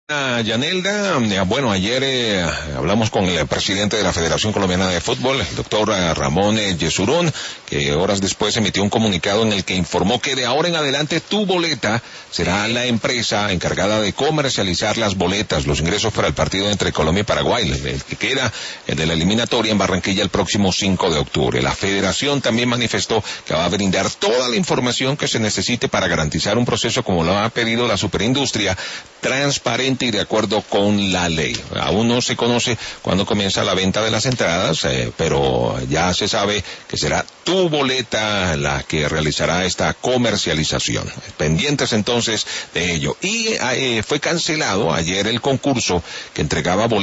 Yanelda, bueno, ayer hablamos con el presidente de la Federación Colombiana de Fútbol, el doctor Ramón Yesurún, que horas después emitió un comunicado en el que informó que de ahora en adelante Tu Boleta será la empresa encargada de comercializar las boletas, los ingresos para el partido entre Colombia y Paraguay, el que queda el de la eliminatoria en Barranquilla el próximo 5 de octubre. La Federación también manifestó que va a brindar toda la información que se necesite para garantizar un proceso, como lo ha pedido la superindustria, transparente y de acuerdo con la ley. Aún no se conoce cuándo comienza la venta de las entradas, pero ya se sabe que será Tu Boleta la que realizará esta comercialización. Pendientes entonces de ello. Y fue cancelado ayer el concurso que entregaba boletas